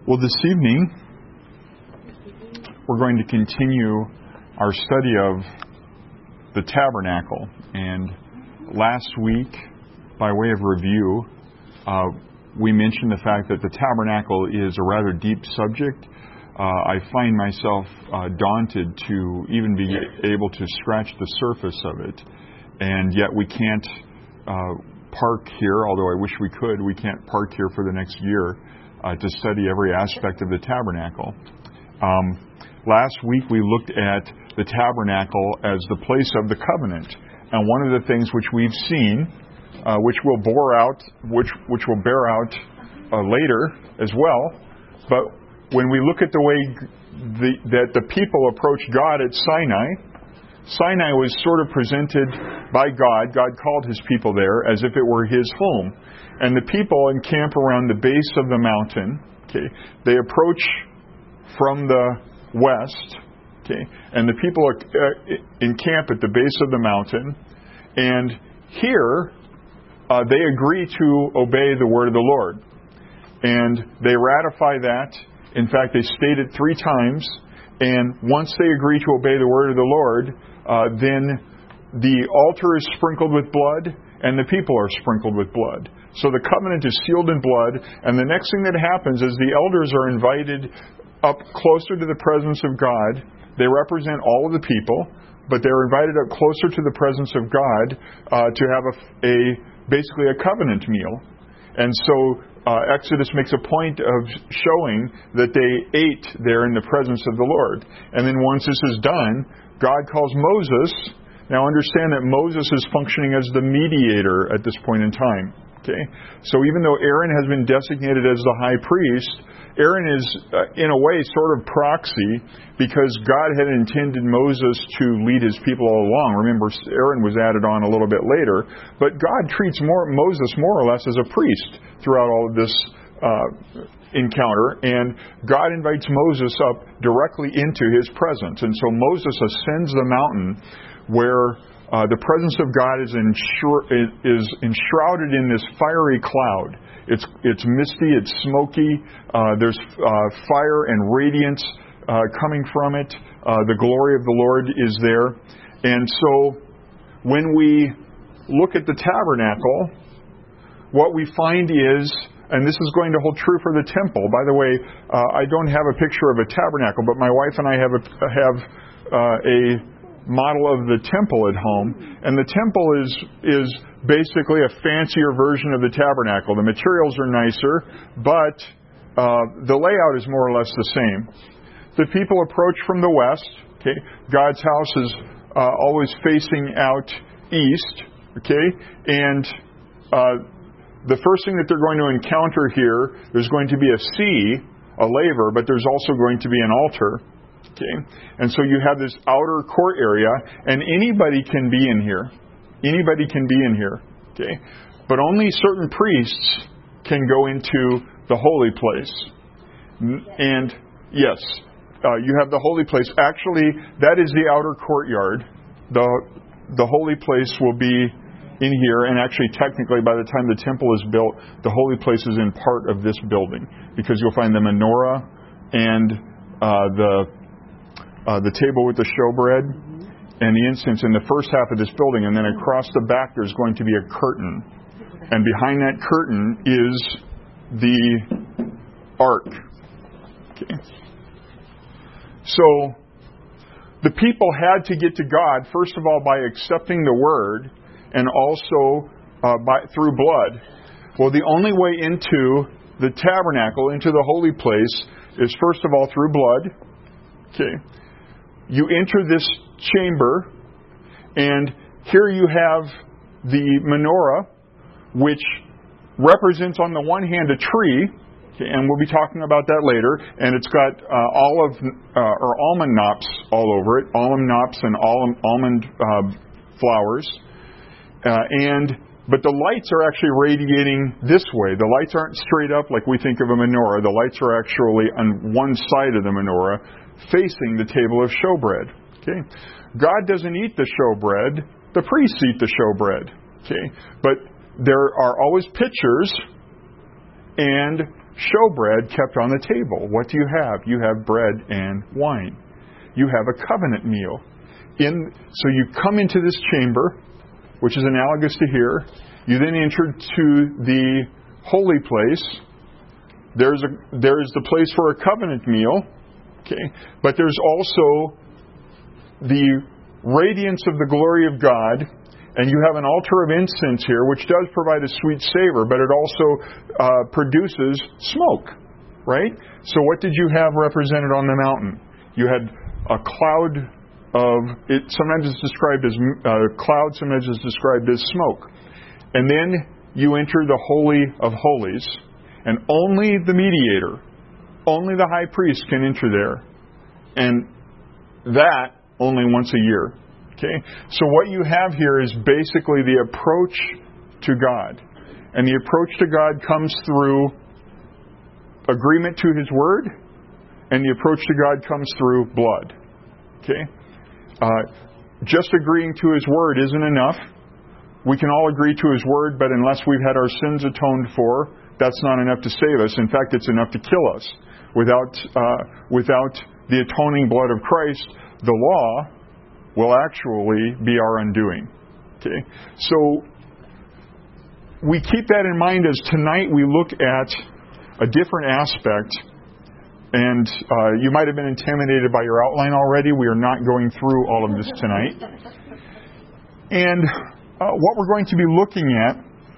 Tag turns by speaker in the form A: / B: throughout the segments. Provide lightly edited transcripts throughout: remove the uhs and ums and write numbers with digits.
A: Well, this evening, we're going to continue our study of the tabernacle. And last week, by way of review, we mentioned the fact that the tabernacle is a rather deep subject. I find myself daunted to even be able to scratch the surface of it. And yet we can't park here, although I wish we could. We can't park here for the next year to study every aspect of the tabernacle. Last week we looked at the tabernacle as the place of the covenant, and one of the things which we've seen, which will bear out later as well. But when we look at the way that the people approached God at Sinai was sort of presented by God. God called His people there as if it were His home. And the people encamp around the base of the mountain. Okay, they approach from the west. Okay, and the people encamp at the base of the mountain. And here, they agree to obey the word of the Lord. And they ratify that. In fact, they state it 3 times. And once they agree to obey the word of the Lord, then the altar is sprinkled with blood, and the people are sprinkled with blood. So the covenant is sealed in blood, and the next thing that happens is the elders are invited up closer to the presence of God. They represent all of the people, but they're invited up closer to the presence of God to have basically a covenant meal. And so Exodus makes a point of showing that they ate there in the presence of the Lord. And then once this is done, God calls Moses. Now understand that Moses is functioning as the mediator at this point in time. Okay? So even though Aaron has been designated as the high priest, Aaron is, in a way, sort of proxy, because God had intended Moses to lead His people all along. Remember, Aaron was added on a little bit later. But God treats Moses more or less as a priest throughout all of this encounter. And God invites Moses up directly into His presence. And so Moses ascends the mountain where the presence of God is enshrouded in this fiery cloud. It's misty, it's smoky, there's fire and radiance coming from it. The glory of the Lord is there. And so when we look at the tabernacle, what we find is, and this is going to hold true for the temple. By the way, I don't have a picture of a tabernacle, but my wife and I have a model of the temple at home, and the temple is basically a fancier version of the tabernacle. The materials are nicer, but the layout is more or less the same. The people approach from the west. Okay, God's house is always facing out east. Okay, and the first thing that they're going to encounter here, there's going to be a sea, a laver, but there's also going to be an altar. Okay, and so you have this outer court area, and anybody can be in here. Anybody can be in here. Okay, but only certain priests can go into the holy place. And yes, you have the holy place. Actually, that is the outer courtyard. The holy place will be in here, and actually, technically, by the time the temple is built, the holy place is in part of this building, because you'll find the menorah and the table with the showbread and the incense in the first half of this building, and then across the back there's going to be a curtain, and behind that curtain is the ark. Okay. So the people had to get to God, first of all, by accepting the word, and also through blood. Well, the only way into the tabernacle, into the holy place, is first of all through blood. Okay. You enter this chamber, and here you have the menorah, which represents on the one hand a tree, okay, and we'll be talking about that later, and it's got almond knops all over it, almond knops and almond flowers, but the lights are actually radiating this way. The lights aren't straight up like we think of a menorah. The lights are actually on one side of the menorah, facing the table of showbread. Okay, God doesn't eat the showbread; the priests eat the showbread. Okay, but there are always pitchers and showbread kept on the table. What do you have? You have bread and wine. You have a covenant meal. So you come into this chamber, which is analogous to here. You then enter to the holy place. There's the place for a covenant meal. Okay, but there's also the radiance of the glory of God, and you have an altar of incense here, which does provide a sweet savor, but it also produces smoke, right? So what did you have represented on the mountain? You had a cloud of, it sometimes is described as cloud, sometimes is described as smoke. And then you enter the Holy of Holies, and only the mediator, only the high priest can enter there. And that only once a year. Okay? So what you have here is basically the approach to God. And the approach to God comes through agreement to His Word, and the approach to God comes through blood. Okay? Just agreeing to His Word isn't enough. We can all agree to His Word, but unless we've had our sins atoned for, that's not enough to save us. In fact, it's enough to kill us. Without the atoning blood of Christ, the law will actually be our undoing. Okay? So we keep that in mind as tonight we look at a different aspect. And you might have been intimidated by your outline already. We are not going through all of this tonight. And what we're going to be looking at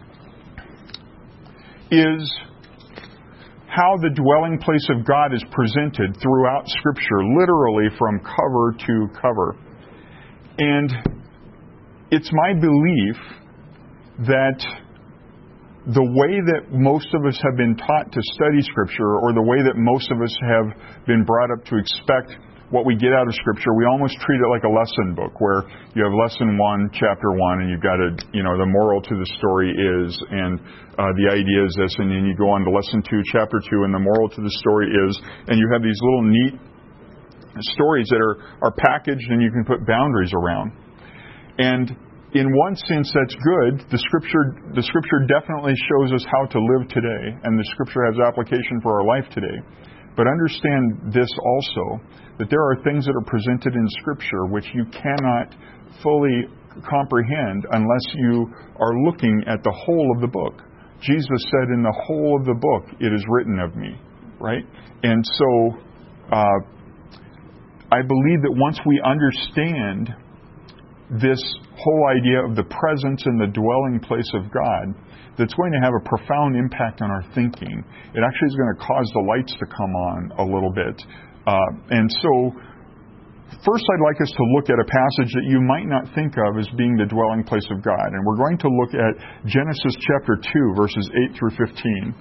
A: is how the dwelling place of God is presented throughout Scripture, literally from cover to cover. And it's my belief that the way that most of us have been taught to study Scripture, or the way that most of us have been brought up to expect what we get out of Scripture, we almost treat it like a lesson book, where you have lesson 1, chapter 1, and you've got the moral to the story is, and the idea is this, and then you go on to lesson 2, chapter 2, and the moral to the story is, and you have these little neat stories that are packaged and you can put boundaries around. And in one sense, that's good. The Scripture definitely shows us how to live today, and the Scripture has application for our life today. But understand this also, that there are things that are presented in Scripture which you cannot fully comprehend unless you are looking at the whole of the book. Jesus said, in the whole of the book, it is written of me, right? And so, I believe that once we understand this whole idea of the presence and the dwelling place of God, that's going to have a profound impact on our thinking. It actually is going to cause the lights to come on a little bit. And so, first I'd like us to look at a passage that you might not think of as being the dwelling place of God. And we're going to look at Genesis chapter 2, verses 8 through 15.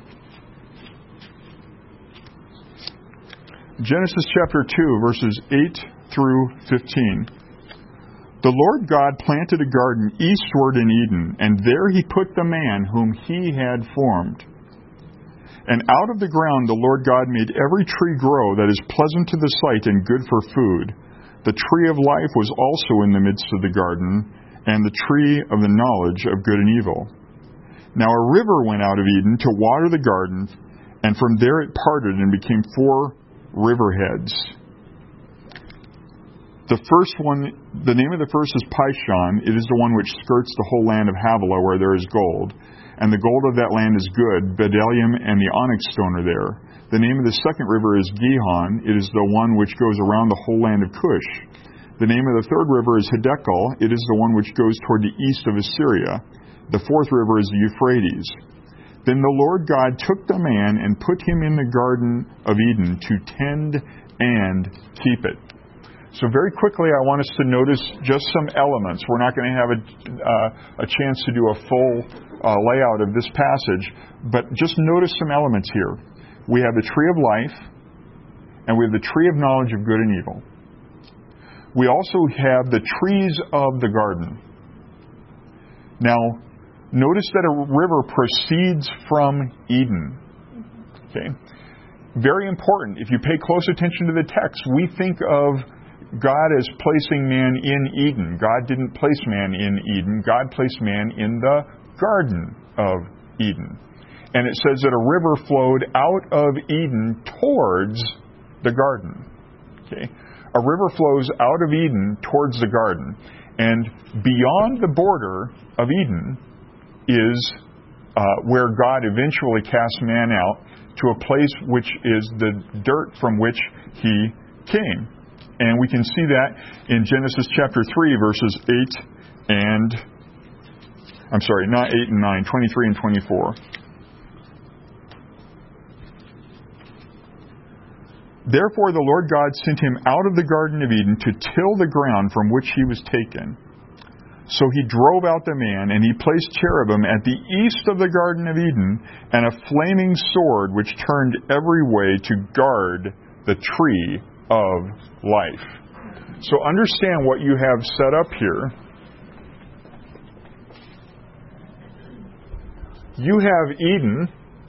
A: Genesis chapter 2, verses 8 through 15. The Lord God planted a garden eastward in Eden, and there He put the man whom He had formed. And out of the ground the Lord God made every tree grow that is pleasant to the sight and good for food. The tree of life was also in the midst of the garden, and the tree of the knowledge of good and evil. Now a river went out of Eden to water the garden, and from there it parted and became 4 riverheads. The first one, the name of the first is Pishon. It is the one which skirts the whole land of Havilah, where there is gold. And the gold of that land is good. Bdellium and the onyx stone are there. The name of the second river is Gihon. It is the one which goes around the whole land of Cush. The name of the third river is Hiddekel. It is the one which goes toward the east of Assyria. The fourth river is the Euphrates. Then the Lord God took the man and put him in the Garden of Eden to tend and keep it. So very quickly, I want us to notice just some elements. We're not going to have a chance to do a full layout of this passage, but just notice some elements here. We have the tree of life, and we have the tree of knowledge of good and evil. We also have the trees of the garden. Now, notice that a river proceeds from Eden. Okay? Very important. If you pay close attention to the text, we think of God as placing man in Eden. God didn't place man in Eden. God placed man in the Garden of Eden. And it says that a river flowed out of Eden towards the garden. Okay? A river flows out of Eden towards the garden. And beyond the border of Eden is where God eventually casts man out to a place which is the dirt from which he came. And we can see that in Genesis chapter 3, verses 8 and... I'm sorry, not 8 and 9, 23 and 24. Therefore the Lord God sent him out of the Garden of Eden to till the ground from which he was taken. So he drove out the man, and he placed cherubim at the east of the Garden of Eden, and a flaming sword which turned every way to guard the tree of life. So understand what you have set up here. You have Eden,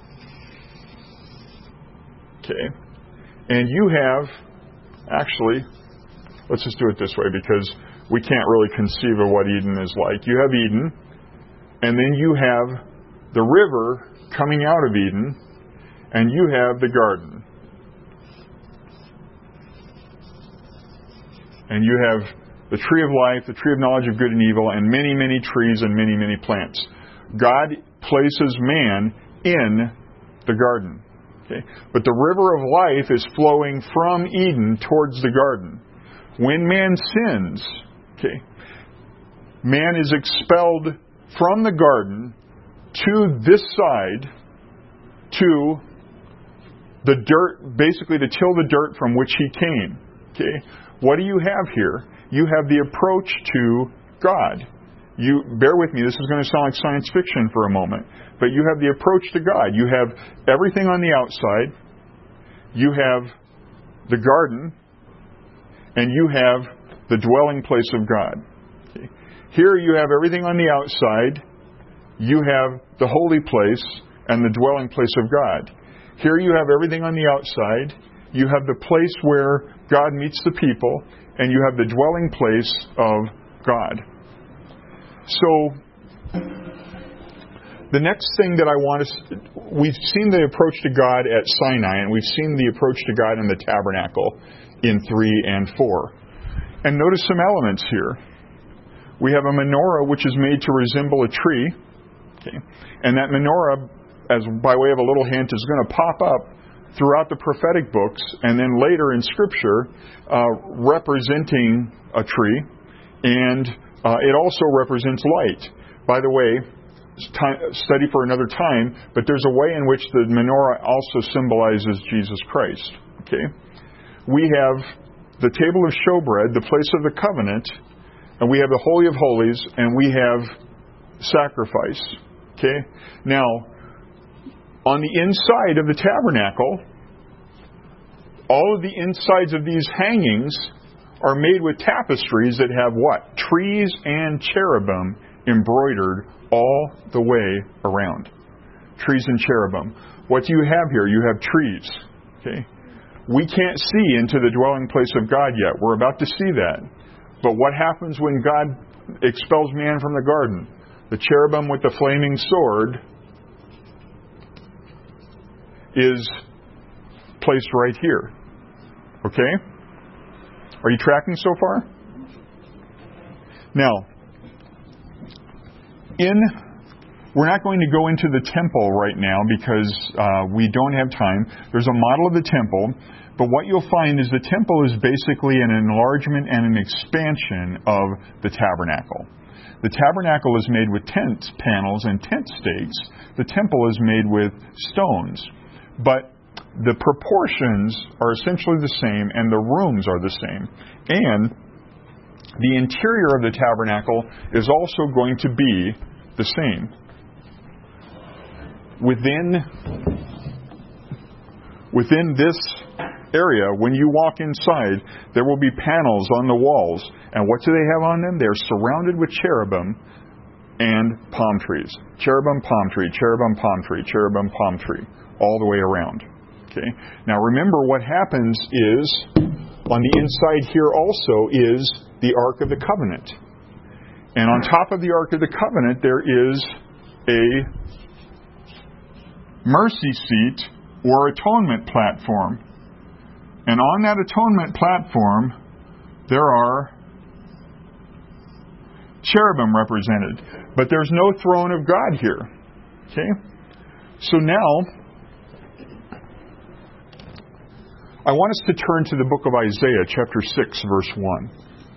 A: okay, and you have, actually, let's just do it this way because we can't really conceive of what Eden is like. You have Eden, and then you have the river coming out of Eden, and you have the garden. And you have the tree of life, the tree of knowledge of good and evil, and many, many trees and many, many plants. God places man in the garden. Okay? But the river of life is flowing from Eden towards the garden. When man sins, okay, man is expelled from the garden to this side, to the dirt, basically to till the dirt from which he came. Okay? What do you have here? You have the approach to God. You bear with me, this is going to sound like science fiction for a moment, but you have the approach to God. You have everything on the outside, you have the garden, and you have the dwelling place of God. Okay. Here you have everything on the outside, you have the holy place and the dwelling place of God. Here you have everything on the outside, you have the place where God meets the people, and you have the dwelling place of God. So, the next thing that I want to... We've seen the approach to God at Sinai, and we've seen the approach to God in the tabernacle in 3 and 4. And notice some elements here. We have a menorah which is made to resemble a tree. Okay? And that menorah, as by way of a little hint, is going to pop up throughout the prophetic books, and then later in Scripture, representing a tree, and it also represents light. By the way, study for another time, but there's a way in which the menorah also symbolizes Jesus Christ. Okay, we have the table of showbread, the place of the covenant, and we have the Holy of Holies, and we have sacrifice. Okay, now on the inside of the tabernacle, all of the insides of these hangings are made with tapestries that have what? Trees and cherubim embroidered all the way around. Trees and cherubim. What do you have here? You have trees. Okay? We can't see into the dwelling place of God yet. We're about to see that. But what happens when God expels man from the garden? The cherubim with the flaming sword is placed right here. Okay? Are you tracking so far? Now, we're not going to go into the temple right now because we don't have time. There's a model of the temple, but what you'll find is the temple is basically an enlargement and an expansion of the tabernacle. The tabernacle is made with tent panels and tent stakes. The temple is made with stones. But the proportions are essentially the same, and the rooms are the same. And the interior of the tabernacle is also going to be the same. Within this area, when you walk inside, there will be panels on the walls. And what do they have on them? They're surrounded with cherubim and palm trees. Cherubim, palm tree, cherubim, palm tree, cherubim, palm tree, all the way around. Okay. Now remember, what happens is, on the inside here also is the Ark of the Covenant. And on top of the Ark of the Covenant, there is a mercy seat or atonement platform. And on that atonement platform, there are cherubim represented. But there's no throne of God here. Okay? So now, I want us to turn to the book of Isaiah, chapter 6, verse 1.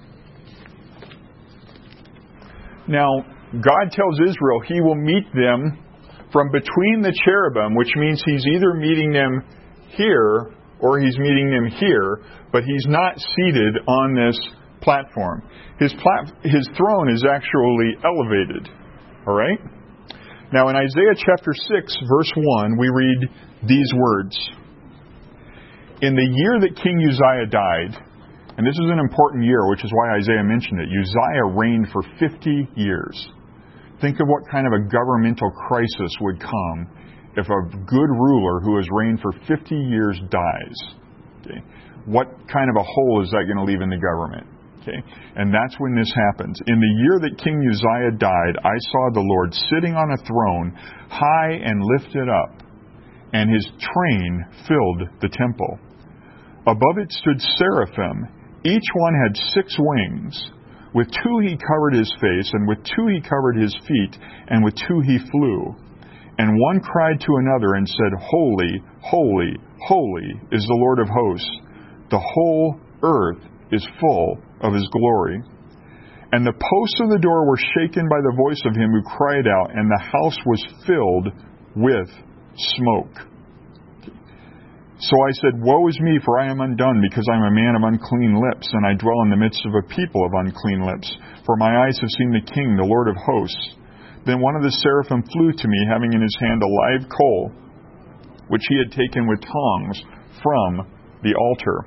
A: Now, God tells Israel He will meet them from between the cherubim, which means He's either meeting them here or He's meeting them here, but He's not seated on this platform. His throne is actually elevated. All right? Now, in Isaiah chapter 6, verse 1, we read these words. In the year that King Uzziah died, and this is an important year, which is why Isaiah mentioned it, Uzziah reigned for 50 years. Think of what kind of a governmental crisis would come if a good ruler who has reigned for 50 years dies. Okay? What kind of a hole is that going to leave in the government? Okay? And that's when this happens. In the year that King Uzziah died, I saw the Lord sitting on a throne, high and lifted up, and His train filled the temple. Above it stood seraphim. Each one had 6 wings. With 2 He covered His face, and with 2 He covered His feet, and with 2 He flew. And one cried to another and said, Holy, holy, holy is the Lord of hosts. The whole earth is full of His glory. And the posts of the door were shaken by the voice of Him who cried out, and the house was filled with smoke. So I said, Woe is me, for I am undone, because I am a man of unclean lips, and I dwell in the midst of a people of unclean lips. For my eyes have seen the King, the Lord of hosts. Then one of the seraphim flew to me, having in his hand a live coal, which he had taken with tongs from the altar.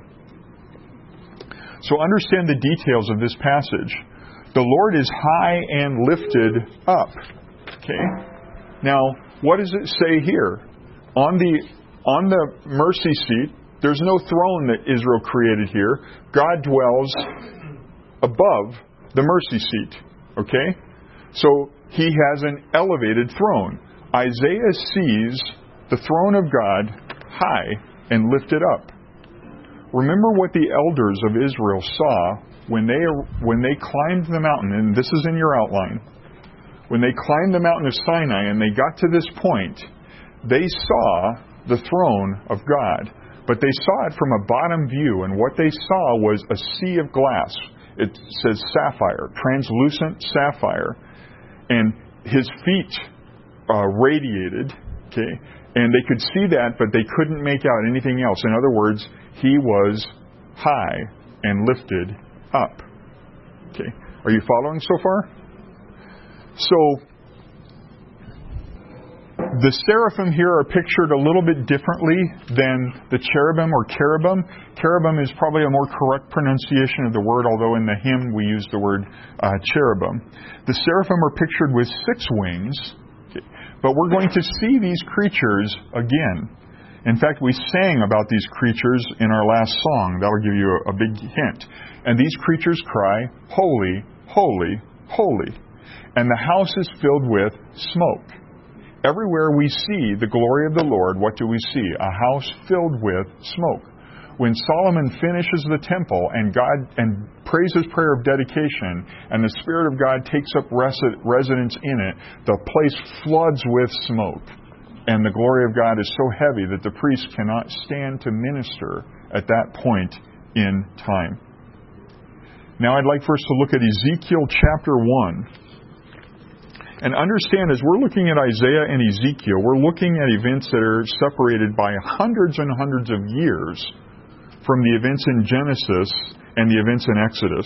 A: So understand the details of this passage. The Lord is high and lifted up. Okay? Now, what does it say here? On the mercy seat, there's no throne that Israel created here. God dwells above the mercy seat. Okay? So He has an elevated throne. Isaiah sees the throne of God high and lifted up. Remember what the elders of Israel saw when they climbed the mountain, and this is in your outline. When they climbed the mountain of Sinai and they got to this point, they saw the throne of God, but they saw it from a bottom view, and what they saw was a sea of glass. It says sapphire, translucent sapphire, and His feet radiated, okay, and they could see that, but they couldn't make out anything else. In other words, He was high and lifted up. Okay, are you following so far? So, the seraphim here are pictured a little bit differently than the cherubim or cherubim. Cherubim is probably a more correct pronunciation of the word, although in the hymn we use the word cherubim. The seraphim are pictured with 6 wings, but we're going to see these creatures again. In fact, we sang about these creatures in our last song. That'll give you a big hint. And these creatures cry, Holy, holy, holy. And the house is filled with smoke. Everywhere we see the glory of the Lord, what do we see? A house filled with smoke. When Solomon finishes the temple and prays his prayer of dedication, and the Spirit of God takes up residence in it, the place floods with smoke. And the glory of God is so heavy that the priest cannot stand to minister at that point in time. Now I'd like for us to look at Ezekiel chapter 1. And understand, as we're looking at Isaiah and Ezekiel, we're looking at events that are separated by hundreds and hundreds of years from the events in Genesis and the events in Exodus.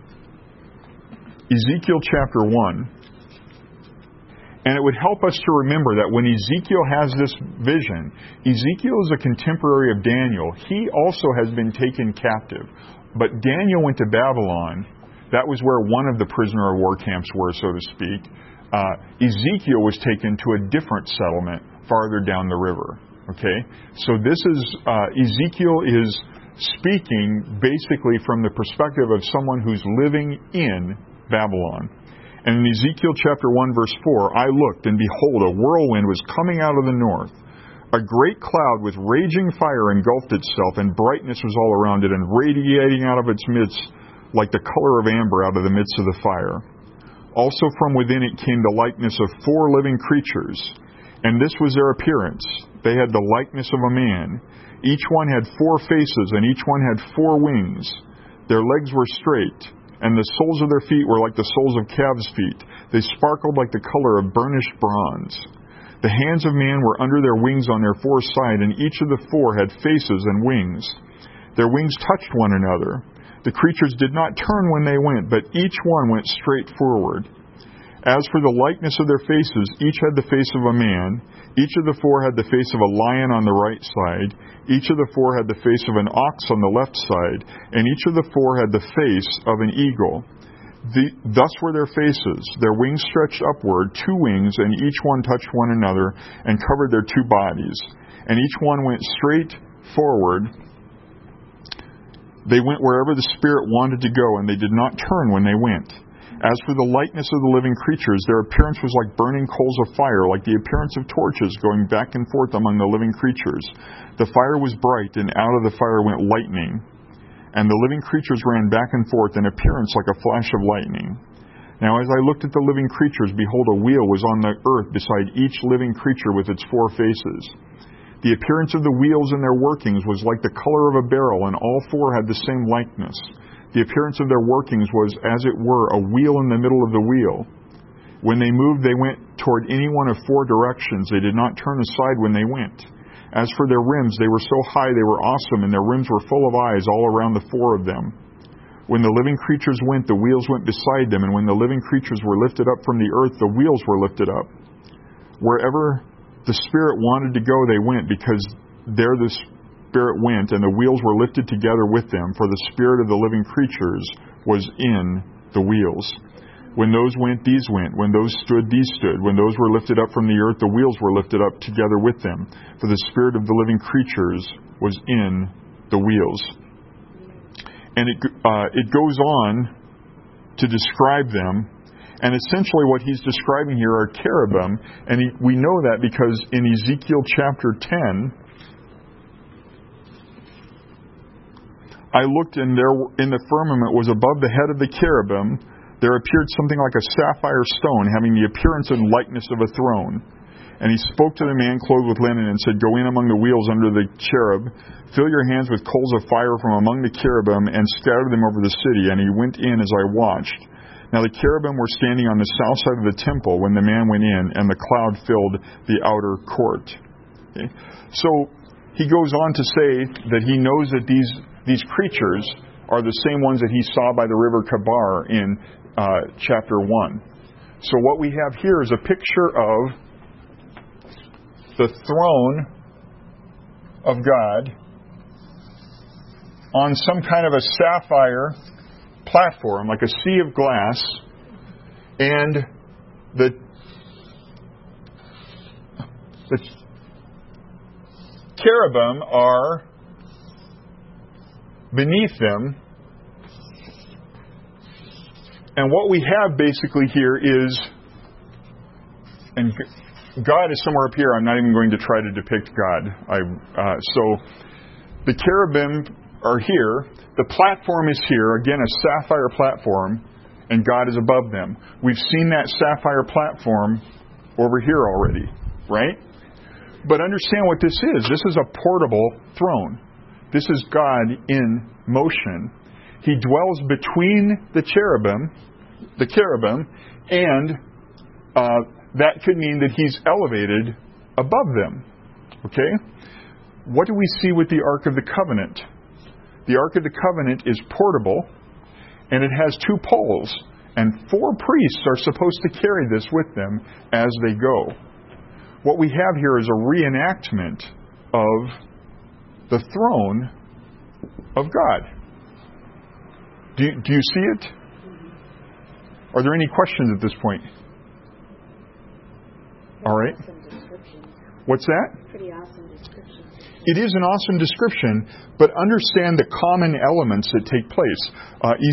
A: Ezekiel chapter 1. And it would help us to remember that when Ezekiel has this vision, Ezekiel is a contemporary of Daniel. He also has been taken captive. But Daniel went to Babylon. That was where one of the prisoner of war camps were, so to speak. Ezekiel was taken to a different settlement farther down the river. Okay? So this is, Ezekiel is speaking basically from the perspective of someone who's living in Babylon. And in Ezekiel chapter 1 verse 4, I looked, and behold, a whirlwind was coming out of the north. A great cloud with raging fire engulfed itself, and brightness was all around it, and radiating out of its midst like the color of amber out of the midst of the fire. Also from within it came the likeness of 4 living creatures, and this was their appearance. They had the likeness of a man. Each one had 4 faces, and each one had 4 wings. Their legs were straight, and the soles of their feet were like the soles of calves' feet. They sparkled like the color of burnished bronze. The hands of man were under their wings on their 4 sides, and each of the 4 had faces and wings. Their wings touched one another. The creatures did not turn when they went, but each one went straight forward. As for the likeness of their faces, each had the face of a man. Each of the 4 had the face of a lion on the right side. Each of the 4 had the face of an ox on the left side. And each of the 4 had the face of an eagle. Thus were their faces. Their wings stretched upward, 2 wings, and each one touched one another and covered their 2 bodies. And each one went straight forward. They went wherever the Spirit wanted to go, and they did not turn when they went. As for the likeness of the living creatures, their appearance was like burning coals of fire, like the appearance of torches going back and forth among the living creatures. The fire was bright, and out of the fire went lightning. And the living creatures ran back and forth in appearance like a flash of lightning. Now as I looked at the living creatures, behold, a wheel was on the earth beside each living creature with its 4 faces. The appearance of the wheels and their workings was like the color of a beryl, and all 4 had the same likeness. The appearance of their workings was, as it were, a wheel in the middle of the wheel. When they moved, they went toward any one of 4 directions. They did not turn aside when they went. As for their rims, they were so high they were awesome, and their rims were full of eyes all around the 4 of them. When the living creatures went, the wheels went beside them, and when the living creatures were lifted up from the earth, the wheels were lifted up. Wherever the Spirit wanted to go, they went, because there the Spirit went, and the wheels were lifted together with them, for the spirit of the living creatures was in the wheels. When those went, these went. When those stood, these stood. When those were lifted up from the earth, the wheels were lifted up together with them, for the spirit of the living creatures was in the wheels. And it goes on to describe them, and essentially what he's describing here are cherubim, and we know that because in Ezekiel chapter 10, I looked, and there in the firmament was above the head of the cherubim, there appeared something like a sapphire stone, having the appearance and likeness of a throne. And he spoke to the man clothed with linen, and said, Go in among the wheels under the cherub, fill your hands with coals of fire from among the cherubim, and scatter them over the city. And he went in as I watched. Now the cherubim were standing on the south side of the temple when the man went in, and the cloud filled the outer court. Okay? So he goes on to say that he knows that these creatures are the same ones that he saw by the river Kabar in chapter 1. So what we have here is a picture of the throne of God on some kind of a sapphire platform, like a sea of glass, and the cherubim are beneath them. And what we have basically here is, and God is somewhere up here. I'm not even going to try to depict God. So the cherubim are here. The platform is here. Again, a sapphire platform, and God is above them. We've seen that sapphire platform over here already, right? But understand what this is. This is a portable throne. This is God in motion. He dwells between the cherubim, and that could mean that He's elevated above them. Okay? What do we see with the Ark of the Covenant? The Ark of the Covenant is portable, and it has 2 poles, and 4 priests are supposed to carry this with them as they go. What we have here is a reenactment of the throne of God. Do you see it? Are there any questions at this point? All right. What's that?
B: Pretty awesome description.
A: It is an awesome description, but understand the common elements that take place.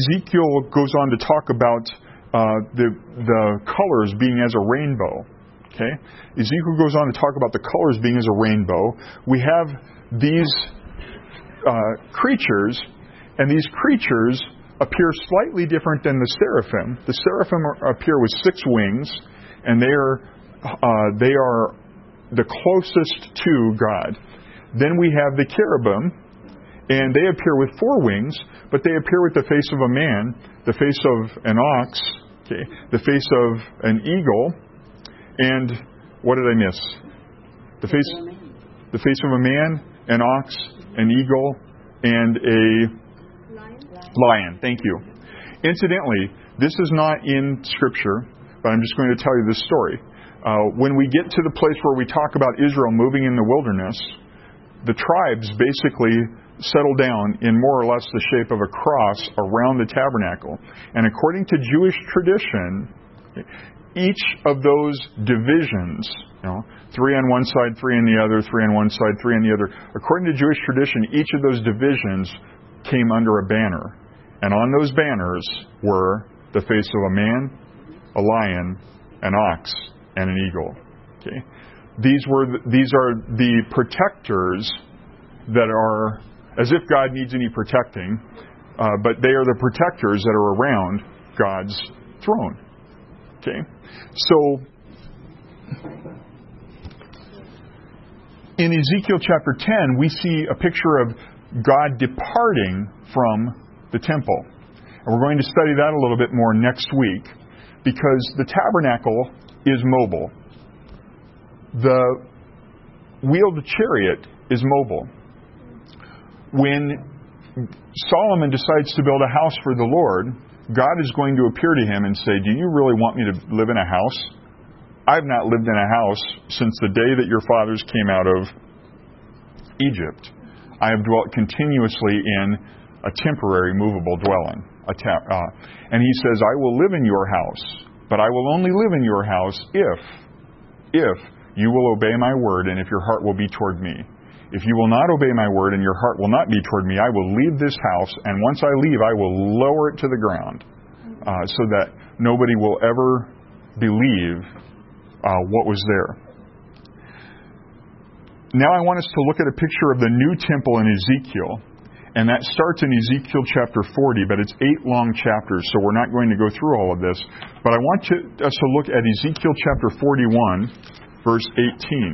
A: Ezekiel goes on to talk about the colors being as a rainbow. Okay? Ezekiel goes on to talk about the colors being as a rainbow. We have these creatures, and these creatures appear slightly different than the seraphim. The seraphim appear with 6 wings, and they are the closest to God. Then we have the cherubim, and they appear with 4 wings, but they appear with the face of a man, the face of an ox, okay, the face of an eagle, and what did I miss? The face of a man, an ox, an eagle, and a lion. Thank you. Incidentally, this is not in Scripture, but I'm just going to tell you this story. When we get to the place where we talk about Israel moving in the wilderness, the tribes basically settle down in more or less the shape of a cross around the tabernacle. And according to Jewish tradition, each of those divisions, 3 on one side, 3 on the other, 3 on one side, 3 on the other, according to Jewish tradition, each of those divisions came under a banner. And on those banners were the face of a man, a lion, an ox, and an eagle. Okay? These are the protectors that are, as if God needs any protecting, but they are the protectors that are around God's throne. Okay? So, in Ezekiel chapter 10, we see a picture of God departing from the temple. And we're going to study that a little bit more next week, because the tabernacle is mobile. The wheeled chariot is mobile. When Solomon decides to build a house for the Lord, God is going to appear to him and say, "Do you really want me to live in a house? I've not lived in a house since the day that your fathers came out of Egypt. I have dwelt continuously in a temporary movable dwelling." And he says, "I will live in your house, but I will only live in your house if you will obey my word and if your heart will be toward me. If you will not obey my word and your heart will not be toward me, I will leave this house, and once I leave, I will lower it to the ground so that nobody will ever believe what was there." Now I want us to look at a picture of the new temple in Ezekiel, and that starts in Ezekiel chapter 40, but it's 8 long chapters, so we're not going to go through all of this. But I want us to look at Ezekiel chapter 41, verse 18.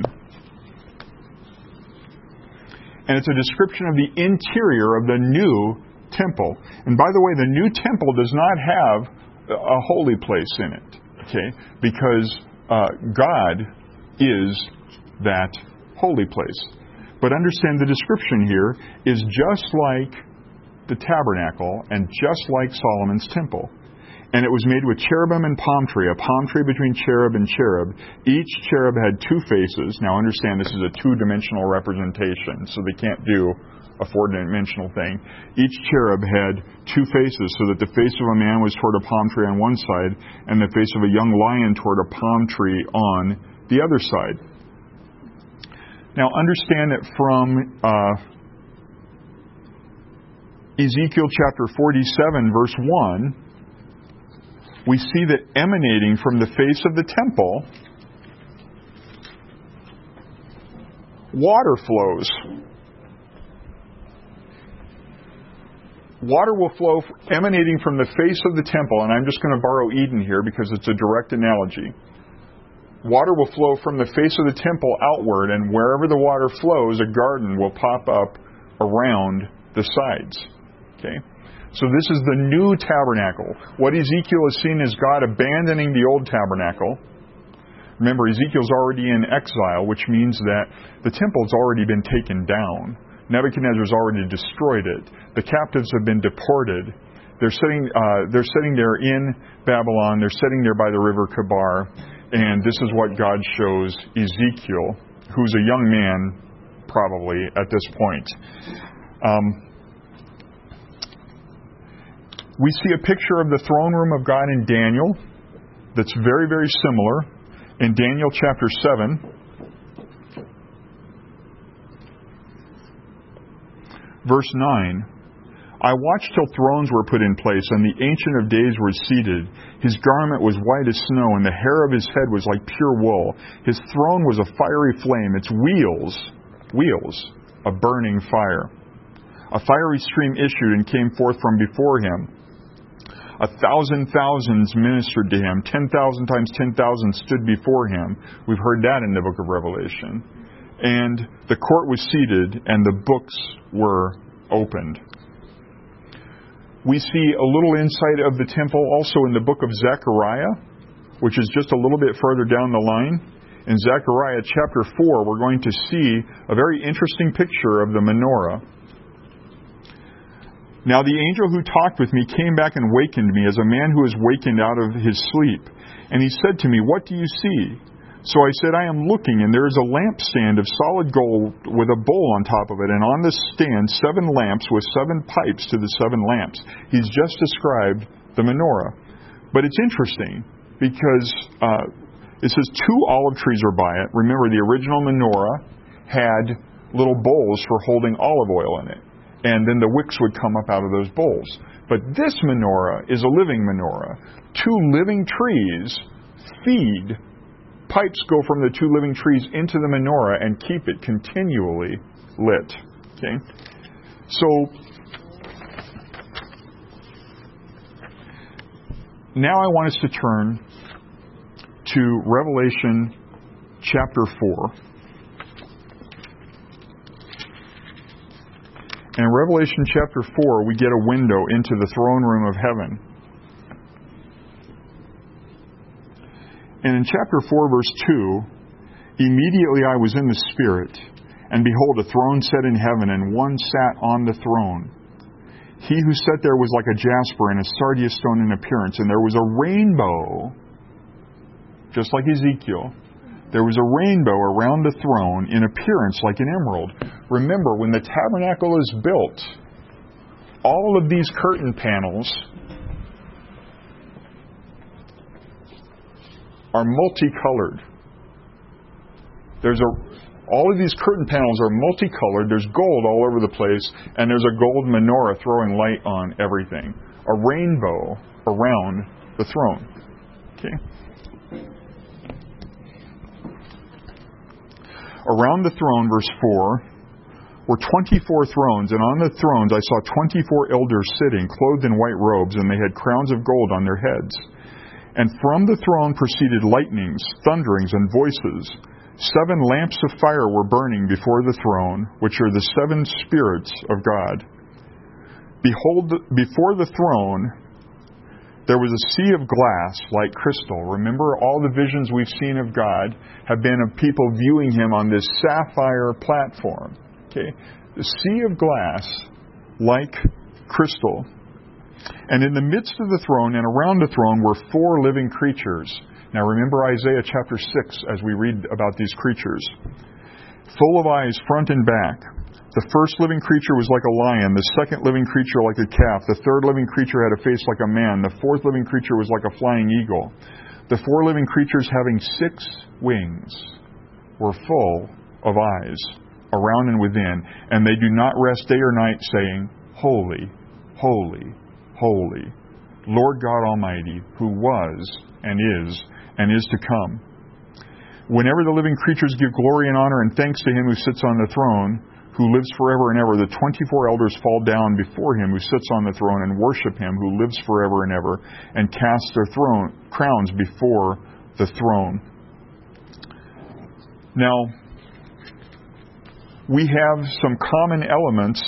A: And it's a description of the interior of the new temple. And by the way, the new temple does not have a holy place in it, okay? Because God is that holy place. But understand the description here is just like the tabernacle and just like Solomon's temple. And it was made with cherubim and palm tree, a palm tree between cherub and cherub. Each cherub had 2 faces. Now understand this is a 2-dimensional representation, so they can't do a 4-dimensional thing. Each cherub had 2 faces, so that the face of a man was toward a palm tree on one side, and the face of a young lion toward a palm tree on the other side. Now understand that from Ezekiel chapter 47, verse 1, we see that emanating from the face of the temple, water flows. Water will flow emanating from the face of the temple, and I'm just going to borrow Eden here because it's a direct analogy. Water will flow from the face of the temple outward, and wherever the water flows, a garden will pop up around the sides. Okay? So this is the new tabernacle. What Ezekiel is seeing is God abandoning the old tabernacle. Remember, Ezekiel's already in exile, which means that the temple's already been taken down. Nebuchadnezzar's already destroyed it. The captives have been deported. They're sitting there in Babylon. They're sitting there by the river Kebar. And this is what God shows Ezekiel, who's a young man probably at this point. We see a picture of the throne room of God in Daniel that's very, very similar. In Daniel chapter 7, verse 9, I watched till thrones were put in place, and the Ancient of Days was seated. His garment was white as snow, and the hair of his head was like pure wool. His throne was a fiery flame, its wheels, a burning fire. A fiery stream issued and came forth from before him. 1,000 thousands ministered to him. 10,000 times 10,000 stood before him. We've heard that in the book of Revelation. And the court was seated, and the books were opened. We see a little insight of the temple also in the book of Zechariah, which is just a little bit further down the line. In Zechariah chapter 4, we're going to see a very interesting picture of the menorah. Now the angel who talked with me came back and wakened me as a man who is wakened out of his sleep. And he said to me, "What do you see?" So I said, "I am looking, and there is a lampstand of solid gold with a bowl on top of it, and on the stand 7 lamps with 7 pipes to the 7 lamps." He's just described the menorah. But it's interesting because it says 2 olive trees are by it. Remember, the original menorah had little bowls for holding olive oil in it. And then the wicks would come up out of those bowls. But this menorah is a living menorah. 2 living trees feed. Pipes go from the 2 living trees into the menorah and keep it continually lit. Okay? So, now I want us to turn to Revelation chapter 4. And in Revelation chapter 4, we get a window into the throne room of heaven. And in chapter 4, verse 2, "Immediately I was in the Spirit, and behold, a throne set in heaven, and one sat on the throne. He who sat there was like a jasper and a sardius stone in appearance, and there was a rainbow," just like Ezekiel. There was a rainbow around the throne in appearance like an emerald. Remember, when the tabernacle is built, all of these curtain panels are multicolored. All of these curtain panels are multicolored. There's gold all over the place, and there's a gold menorah throwing light on everything. A rainbow around the throne. Okay. Around the throne, verse 4, were 24 thrones, and on the thrones I saw 24 elders sitting, clothed in white robes, and they had crowns of gold on their heads. And from the throne proceeded lightnings, thunderings, and voices. 7 lamps of fire were burning before the throne, which are the 7 spirits of God. Behold, before the throne there was a sea of glass like crystal. Remember, all the visions we've seen of God have been of people viewing Him on this sapphire platform. Okay, the sea of glass like crystal. And in the midst of the throne and around the throne were 4 living creatures. Now remember Isaiah chapter 6 as we read about these creatures. Full of eyes front and back. The first living creature was like a lion, the second living creature like a calf, the third living creature had a face like a man, the fourth living creature was like a flying eagle. The 4 living creatures having 6 wings were full of eyes around and within, and they do not rest day or night, saying, "Holy, holy, holy, Lord God Almighty, who was and is to come." Whenever the living creatures give glory and honor and thanks to Him who sits on the throne, who lives forever and ever, the 24 elders fall down before Him who sits on the throne and worship Him who lives forever and ever, and cast their crowns before the throne. Now, we have some common elements.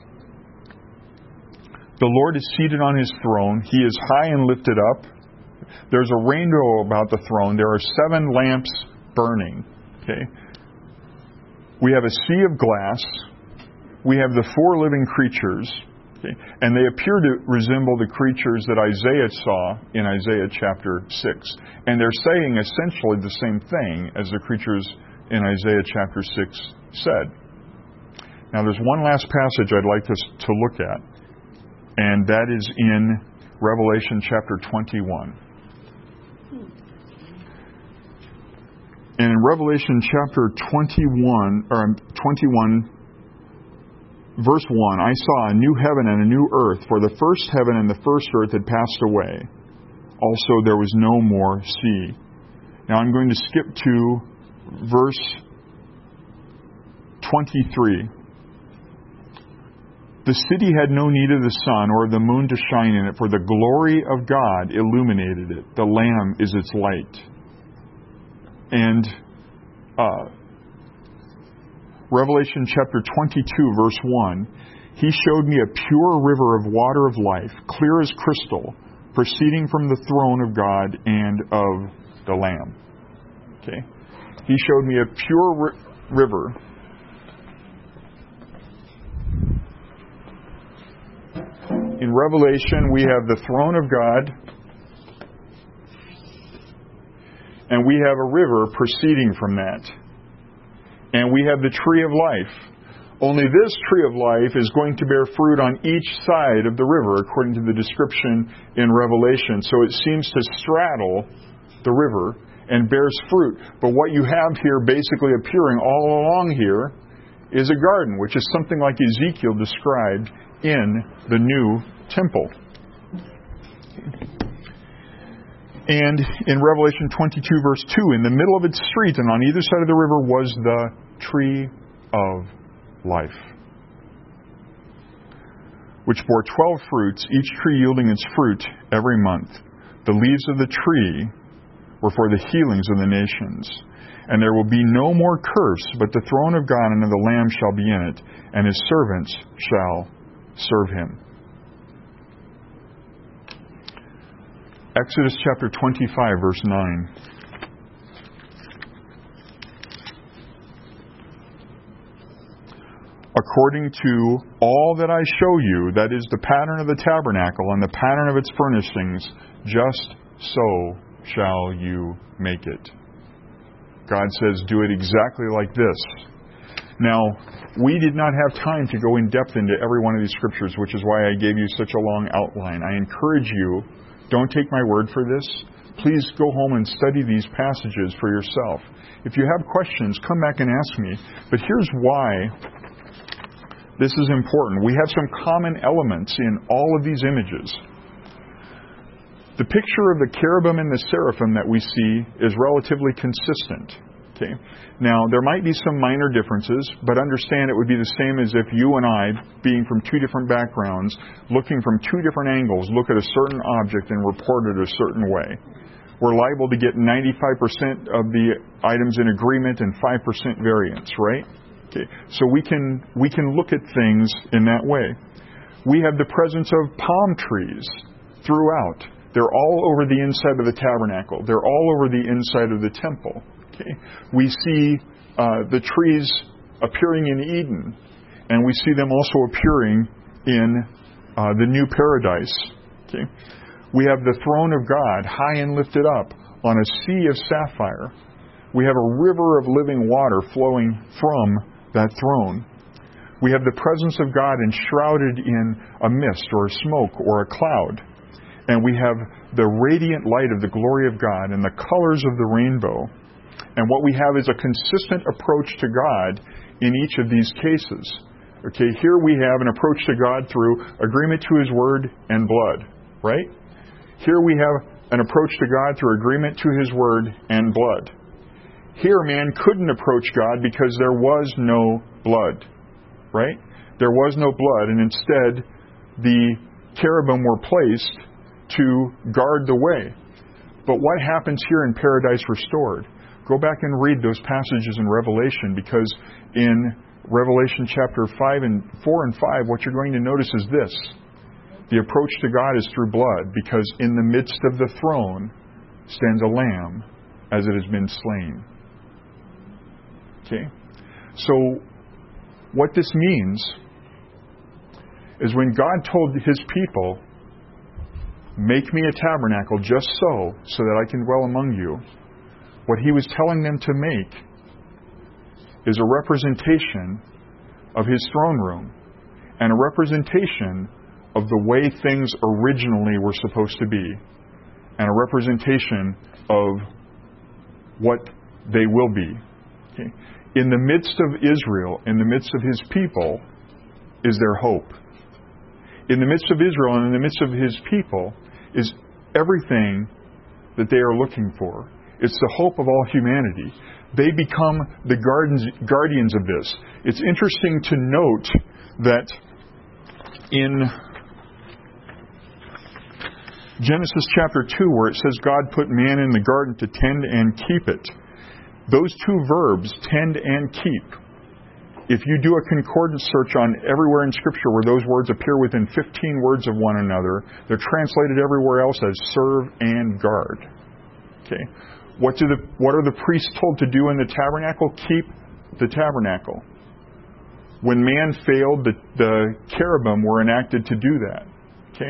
A: The Lord is seated on His throne. He is high and lifted up. There's a rainbow about the throne. There are 7 lamps burning. Okay. We have a sea of glass. We have the 4 living creatures. Okay, and they appear to resemble the creatures that Isaiah saw in Isaiah chapter 6. And they're saying essentially the same thing as the creatures in Isaiah chapter 6 said. Now there's one last passage I'd like us to look at, and that is in Revelation chapter 21. And in Revelation chapter 21, verse 1, I saw a new heaven and a new earth, for the first heaven and the first earth had passed away. Also there was no more sea. Now I'm going to skip to verse 23. The city had no need of the sun or of the moon to shine in it, for the glory of God illuminated it. The Lamb is its light. And Revelation chapter 22, verse 1, He showed me a pure river of water of life, clear as crystal, proceeding from the throne of God and of the Lamb. Okay? He showed me a pure river. In Revelation, we have the throne of God, and we have a river proceeding from that. And we have the tree of life. Only this tree of life is going to bear fruit on each side of the river, according to the description in Revelation. So it seems to straddle the river and bears fruit. But what you have here basically appearing all along here is a garden, which is something like Ezekiel described in the new temple. And in Revelation 22, verse 2, in the middle of its street and on either side of the river was the tree of life, which bore 12 fruits, each tree yielding its fruit every month. The leaves of the tree were for the healings of the nations. And there will be no more curse, but the throne of God and of the Lamb shall be in it, and His servants shall serve Him. Exodus chapter 25, verse 9. According to all that I show you, that is the pattern of the tabernacle and the pattern of its furnishings, just so shall you make it. God says, do it exactly like this. Now, we did not have time to go in depth into every one of these scriptures, which is why I gave you such a long outline. I encourage you, don't take my word for this. Please go home and study these passages for yourself. If you have questions, come back and ask me. But here's why this is important. We have some common elements in all of these images. The picture of the cherubim and the seraphim that we see is relatively consistent. Okay. Now, there might be some minor differences, but understand it would be the same as if you and I, being from two different backgrounds, looking from two different angles, look at a certain object and report it a certain way. We're liable to get 95% of the items in agreement and 5% variance, right? Okay. So we can look at things in that way. We have the presence of palm trees throughout. They're all over the inside of the tabernacle. They're all over the inside of the temple. Okay. We see the trees appearing in Eden, and we see them also appearing in the new paradise. Okay. We have the throne of God high and lifted up on a sea of sapphire. We have a river of living water flowing from that throne. We have the presence of God enshrouded in a mist or a smoke or a cloud. And we have the radiant light of the glory of God and the colors of the rainbow. And what we have is a consistent approach to God in each of these cases. Okay, here we have an approach to God through agreement to His Word and blood, right? Here we have an approach to God through agreement to His Word and blood. Here man couldn't approach God because there was no blood, right? There was no blood, and instead the cherubim were placed to guard the way. But what happens here in Paradise Restored? Go back and read those passages in Revelation, because in Revelation chapter 4 and 5, what you're going to notice is this. The approach to God is through blood, because in the midst of the throne stands a lamb as it has been slain. Okay? So, what this means is when God told His people, make me a tabernacle just so that I can dwell among you, what He was telling them to make is a representation of His throne room and a representation of the way things originally were supposed to be, and a representation of what they will be. Okay? In the midst of Israel, in the midst of His people, is their hope. In the midst of Israel and in the midst of His people is everything that they are looking for. It's the hope of all humanity. They become the guardians of this. It's interesting to note that in Genesis chapter 2, where it says God put man in the garden to tend and keep it, those two verbs, tend and keep, if you do a concordance search on everywhere in Scripture where those words appear within 15 words of one another, they're translated everywhere else as serve and guard. Okay. What are the priests told to do in the tabernacle? Keep the tabernacle. When man failed, the cherubim were enacted to do that. Okay?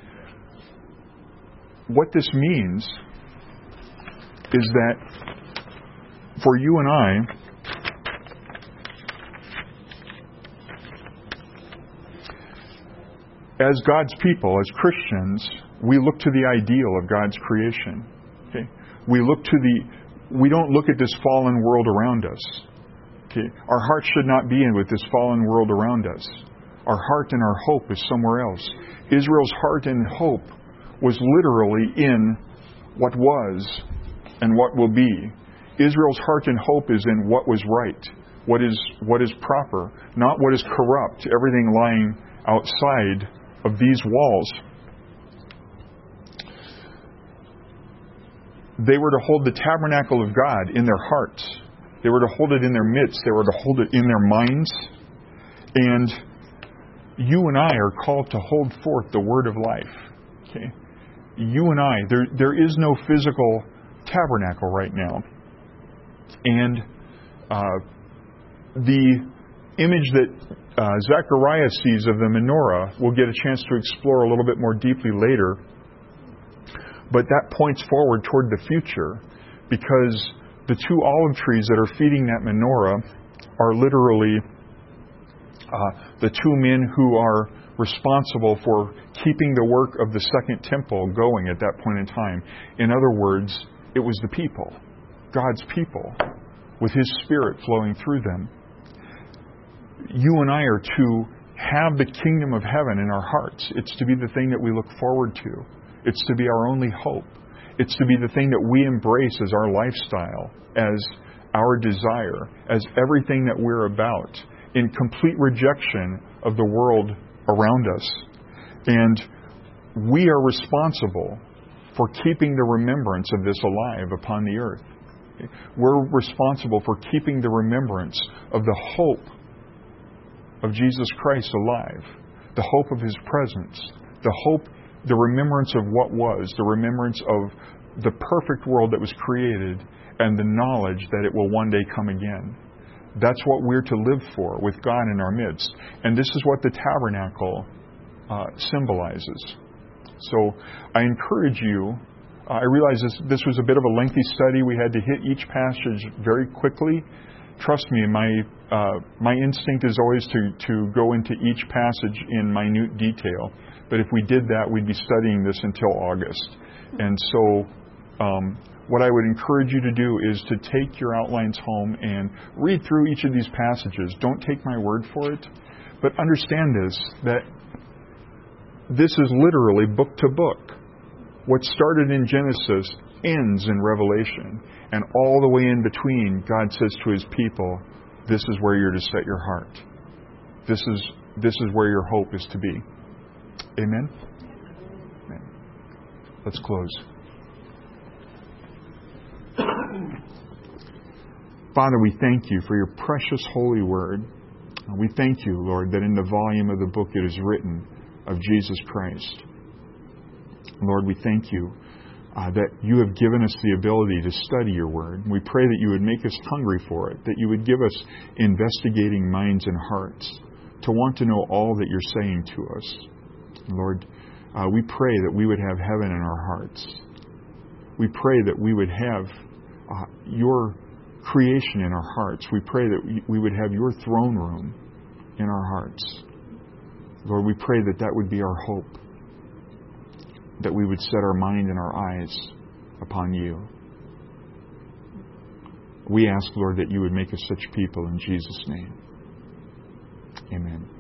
A: What this means is that for you and I, as God's people, as Christians, we look to the ideal of God's creation. Okay? We don't look at this fallen world around us. Okay? Our heart should not be in with this fallen world around us. Our heart and our hope is somewhere else. Israel's heart and hope was literally in what was and what will be. Israel's heart and hope is in what was right, what is proper, not what is corrupt, everything lying outside of these walls. They were to hold the tabernacle of God in their hearts. They were to hold it in their midst. They were to hold it in their minds. And you and I are called to hold forth the word of life. Okay? You and I, there is no physical tabernacle right now. And the image that Zechariah sees of the menorah, we'll get a chance to explore a little bit more deeply later. But that points forward toward the future, because the two olive trees that are feeding that menorah are literally the two men who are responsible for keeping the work of the second temple going at that point in time. In other words, it was the people, God's people, with His Spirit flowing through them. You and I are to have the kingdom of heaven in our hearts. It's to be the thing that we look forward to. It's to be our only hope. It's to be the thing that we embrace as our lifestyle, as our desire, as everything that we're about, in complete rejection of the world around us. And we are responsible for keeping the remembrance of this alive upon the earth. We're responsible for keeping the remembrance of the hope of Jesus Christ alive, the hope of His presence, the remembrance of what was, the remembrance of the perfect world that was created, and the knowledge that it will one day come again. That's what we're to live for, with God in our midst. And this is what the tabernacle symbolizes. So I encourage you, I realize this was a bit of a lengthy study. We had to hit each passage very quickly. Trust me, my instinct is always to go into each passage in minute detail. But if we did that, we'd be studying this until August. And so what I would encourage you to do is to take your outlines home and read through each of these passages. Don't take my word for it, but understand that this is literally book to book. What started in Genesis ends in Revelation. And all the way in between, God says to His people, this is where you're to set your heart. This is where your hope is to be. Amen? Amen. Let's close. Father, we thank You for Your precious holy word. We thank You, Lord, that in the volume of the book it is written of Jesus Christ. Lord, we thank You that You have given us the ability to study Your word. We pray that You would make us hungry for it, that You would give us investigating minds and hearts to want to know all that You're saying to us. Lord, we pray that we would have heaven in our hearts. We pray that we would have Your creation in our hearts. We pray that we would have Your throne room in our hearts. Lord, we pray that that would be our hope, that we would set our mind and our eyes upon You. We ask, Lord, that You would make us such people in Jesus' name. Amen.